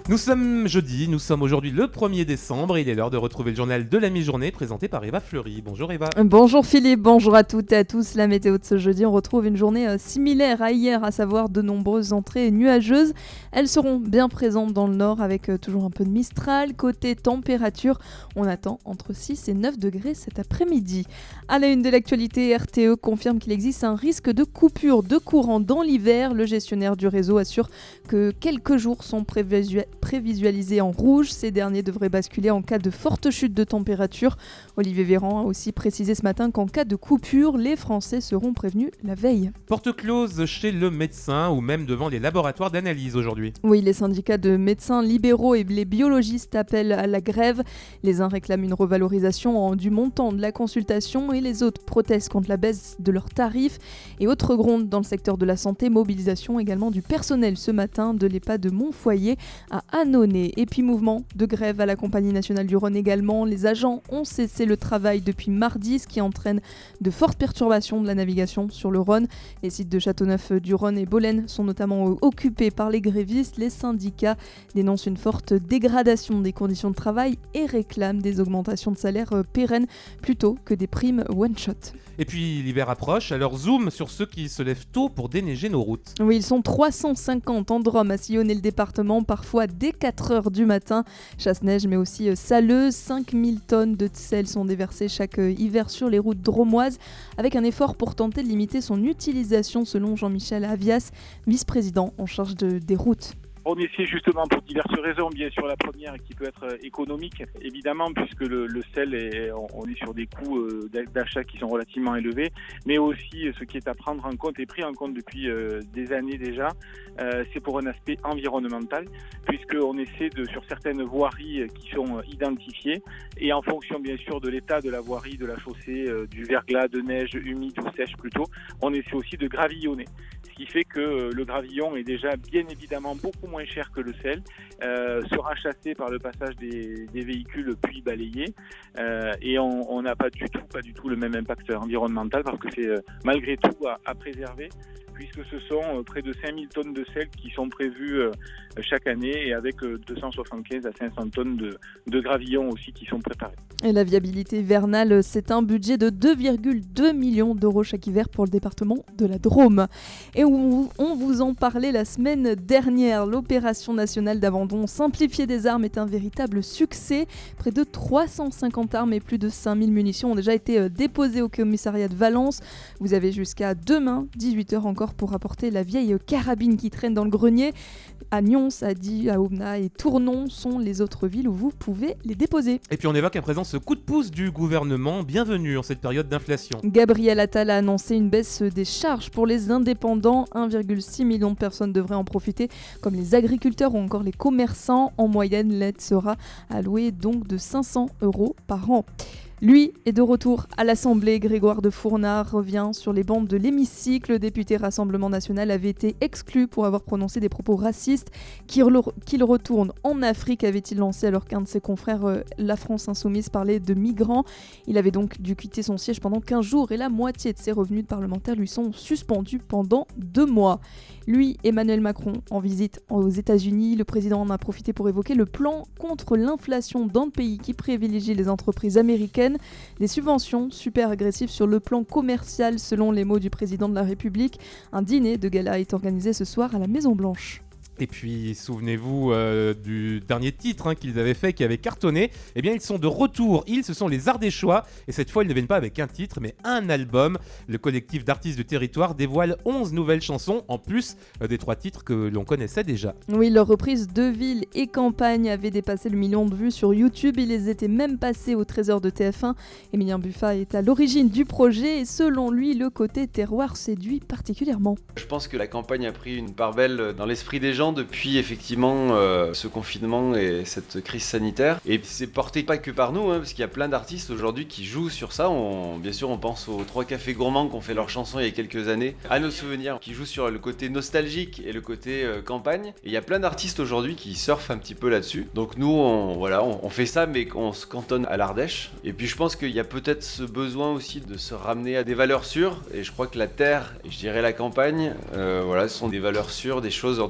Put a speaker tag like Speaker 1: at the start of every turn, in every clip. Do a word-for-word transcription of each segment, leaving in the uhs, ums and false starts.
Speaker 1: Nous sommes jeudi, nous sommes aujourd'hui le premier décembre et il est l'heure de retrouver le journal de la mi-journée présenté par Eva Fleury. Bonjour Eva.
Speaker 2: Bonjour Philippe, bonjour à toutes et à tous. La météo de ce jeudi, on retrouve une journée euh, similaire à hier, à savoir de nombreuses entrées nuageuses. Elles seront bien présentes dans le nord avec euh, toujours un peu de mistral. Côté température, on attend entre six et neuf degrés cet après-midi. À la une de l'actualité, R T E confirme qu'il existe un risque de coupure de courant dans l'hiver. Le gestionnaire du réseau assure que quelques jours sont prévus prévisualisés en rouge. Ces derniers devraient basculer en cas de forte chute de température. Olivier Véran a aussi précisé ce matin qu'en cas de coupure, les Français seront prévenus la veille.
Speaker 1: Porte close chez le médecin ou même devant les laboratoires d'analyse aujourd'hui.
Speaker 2: Oui, les syndicats de médecins libéraux et les biologistes appellent à la grève. Les uns réclament une revalorisation du montant de la consultation et les autres protestent contre la baisse de leurs tarifs. Et autre gronde dans le secteur de la santé, mobilisation également du personnel ce matin de l'EHPAD de Montfoyer à Annonay. Et puis mouvement de grève à la Compagnie nationale du Rhône également. Les agents ont cessé le travail depuis mardi, ce qui entraîne de fortes perturbations de la navigation sur le Rhône. Les sites de Châteauneuf-du-Rhône et Bolène sont notamment occupés par les grévistes. Les syndicats dénoncent une forte dégradation des conditions de travail et réclament des augmentations de salaire pérennes plutôt que des primes one-shot.
Speaker 1: Et puis l'hiver approche, alors zoom sur ceux qui se lèvent tôt pour déneiger nos routes.
Speaker 2: Oui, ils sont trois cent cinquante en Drôme à sillonner le département, parfois dès quatre heures du matin. Chasse-neige mais aussi salleuse, cinq mille tonnes de sel sont déversées chaque hiver sur les routes drômoises, avec un effort pour tenter de limiter son utilisation selon Jean-Michel Avias, vice-président en charge de, des routes.
Speaker 3: On essaie justement pour diverses raisons, bien sûr la première qui peut être économique, évidemment, puisque le, le sel, est, on est sur des coûts d'achat qui sont relativement élevés, mais aussi ce qui est à prendre en compte et pris en compte depuis des années déjà, c'est pour un aspect environnemental, puisqu'on essaie de, sur certaines voiries qui sont identifiées, et en fonction bien sûr de l'état de la voirie, de la chaussée, du verglas, de neige humide ou sèche plutôt, on essaie aussi de gravillonner. Ce qui fait que le gravillon est déjà bien évidemment beaucoup moins cher que le sel, euh, sera chassé par le passage des, des véhicules puis balayé, euh, et on n'a pas du tout, pas du tout le même impact environnemental parce que c'est euh, malgré tout à, à préserver, puisque ce sont euh, près de cinq mille tonnes de sel qui sont prévues euh, chaque année et avec euh, deux cent soixante-quinze à cinq cents tonnes de, de gravillons aussi qui sont préparés.
Speaker 2: Et la viabilité hivernale, c'est un budget de deux virgule deux millions d'euros chaque hiver pour le département de la Drôme. Et on, on vous en parlait la semaine dernière, l'opération nationale d'abandon simplifié des armes est un véritable succès. Près de trois cent cinquante armes et plus de cinq mille munitions ont déjà été déposées au commissariat de Valence. Vous avez jusqu'à demain, dix-huit heures encore, pour apporter la vieille carabine qui traîne dans le grenier. À Nyons, à Die, à Aubenas et Tournon sont les autres villes où vous pouvez les déposer.
Speaker 1: Et puis on évoque à présent ce coup de pouce du gouvernement, bienvenue en cette période d'inflation.
Speaker 2: Gabriel Attal a annoncé une baisse des charges pour les indépendants. un virgule six million de personnes devraient en profiter, comme les agriculteurs ou encore les commerçants. En moyenne, l'aide sera allouée donc de cinq cents euros par an. Lui est de retour à l'Assemblée. Grégoire de Fournard revient sur les bancs de l'hémicycle. Le député Rassemblement National avait été exclu pour avoir prononcé des propos racistes. Qu'il retourne en Afrique, avait-il lancé alors qu'un de ses confrères, euh, La France Insoumise, parlait de migrants. Il avait donc dû quitter son siège pendant quinze jours et la moitié de ses revenus de parlementaire lui sont suspendus pendant deux mois. Lui, Emmanuel Macron, en visite aux États-Unis, le président en a profité pour évoquer le plan contre l'inflation dans le pays qui privilégie les entreprises américaines. Des subventions super agressives sur le plan commercial, selon les mots du président de la République. Un dîner de gala est organisé ce soir à la Maison-Blanche.
Speaker 1: Et puis, souvenez-vous euh, du dernier titre hein, qu'ils avaient fait, qui avait cartonné. Eh bien, ils sont de retour. Ils, ce sont les Ardéchois. Et cette fois, ils ne viennent pas avec un titre, mais un album. Le collectif d'artistes du territoire dévoile onze nouvelles chansons, en plus euh, des trois titres que l'on connaissait déjà.
Speaker 2: Oui, leur reprise de ville et campagne avait dépassé le million de vues sur YouTube. Ils étaient même passés au trésor de T F un. Emilien Buffat est à l'origine du projet et selon lui, le côté terroir séduit particulièrement.
Speaker 4: Je pense que la campagne a pris une part belle dans l'esprit des gens depuis effectivement euh, ce confinement et cette crise sanitaire. Et c'est porté pas que par nous, hein, parce qu'il y a plein d'artistes aujourd'hui qui jouent sur ça. On, bien sûr, on pense aux trois cafés gourmands qui ont fait leurs chansons il y a quelques années, à nos souvenirs, qui jouent sur le côté nostalgique et le côté euh, campagne. Et il y a plein d'artistes aujourd'hui qui surfent un petit peu là-dessus. Donc nous, on, voilà, on, on fait ça, mais on se cantonne à l'Ardèche. Et puis je pense qu'il y a peut-être ce besoin aussi de se ramener à des valeurs sûres. Et je crois que la terre, et je dirais la campagne, euh, voilà, ce sont des valeurs sûres, des choses. En tout cas, ça fait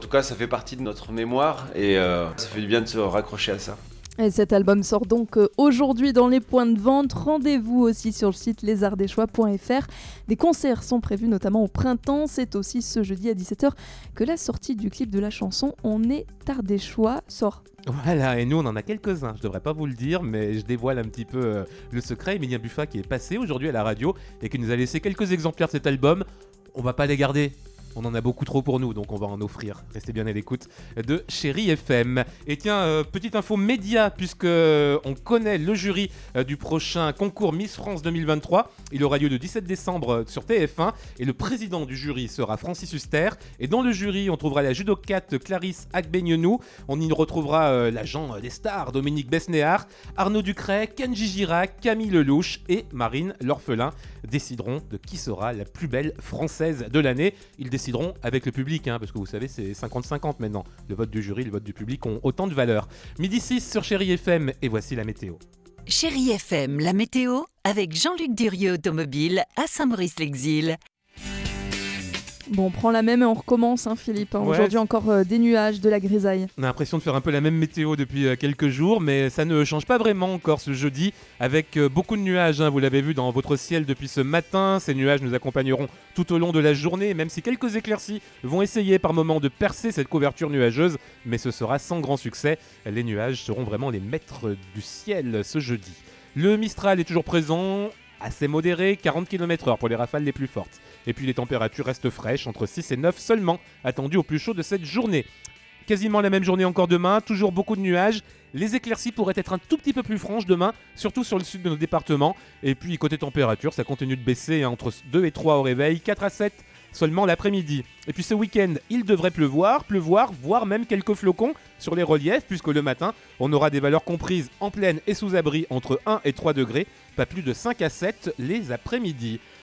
Speaker 4: fait partie de notre mémoire et euh, ça fait du bien de se raccrocher à ça.
Speaker 2: Et cet album sort donc aujourd'hui dans les points de vente. Rendez-vous aussi sur le site les arts des choix point f r. Des concerts sont prévus notamment au printemps. C'est aussi ce jeudi à dix-sept heures que la sortie du clip de la chanson On est Ardéchois sort.
Speaker 1: Voilà, et nous on en a quelques-uns, je devrais pas vous le dire, mais je dévoile un petit peu euh, le secret. Emilien Buffa qui est passé aujourd'hui à la radio et qui nous a laissé quelques exemplaires de cet album. On va pas les garder. On en a beaucoup trop pour nous, donc on va en offrir. Restez bien à l'écoute de Chérie F M. Et tiens, euh, petite info média, puisque euh, on connaît le jury euh, du prochain concours Miss France deux mille vingt-trois. Il aura lieu le dix-sept décembre euh, sur T F un. Et le président du jury sera Francis Huster. Et dans le jury, on trouvera la judokate Clarisse Agbenienou. On y retrouvera euh, l'agent des stars Dominique Besnéard, Arnaud Ducret, Kenji Girac, Camille Lelouch et Marine L'Orphelin décideront de qui sera la plus belle française de l'année. Ils décideront avec le public, hein, parce que vous savez, c'est cinquante cinquante maintenant. Le vote du jury, le vote du public ont autant de valeur. Midi six sur Chérie F M, et voici la météo.
Speaker 5: Chérie F M, la météo, avec Jean-Luc Durieux Automobile à Saint-Maurice-l'Exil.
Speaker 2: Bon, on prend la même et on recommence, hein, Philippe.
Speaker 1: Ouais.
Speaker 2: Aujourd'hui encore euh, des nuages, de la grisaille.
Speaker 1: On a l'impression de faire un peu la même météo depuis euh, quelques jours, mais ça ne change pas vraiment encore ce jeudi, avec euh, beaucoup de nuages, hein, vous l'avez vu dans votre ciel depuis ce matin. Ces nuages nous accompagneront tout au long de la journée, même si quelques éclaircies vont essayer par moments de percer cette couverture nuageuse, mais ce sera sans grand succès. Les nuages seront vraiment les maîtres du ciel ce jeudi. Le Mistral est toujours présent, assez modéré, quarante kilomètres heure pour les rafales les plus fortes. Et puis les températures restent fraîches, entre six et neuf seulement, attendues au plus chaud de cette journée. Quasiment la même journée encore demain, toujours beaucoup de nuages. Les éclaircies pourraient être un tout petit peu plus franches demain, surtout sur le sud de nos départements. Et puis côté température, ça continue de baisser, hein, entre deux et trois au réveil, quatre à sept seulement l'après-midi. Et puis ce week-end, il devrait pleuvoir, pleuvoir, voire même quelques flocons sur les reliefs, puisque le matin, on aura des valeurs comprises en pleine et sous abri entre un et trois degrés, pas plus de cinq à sept les après-midi.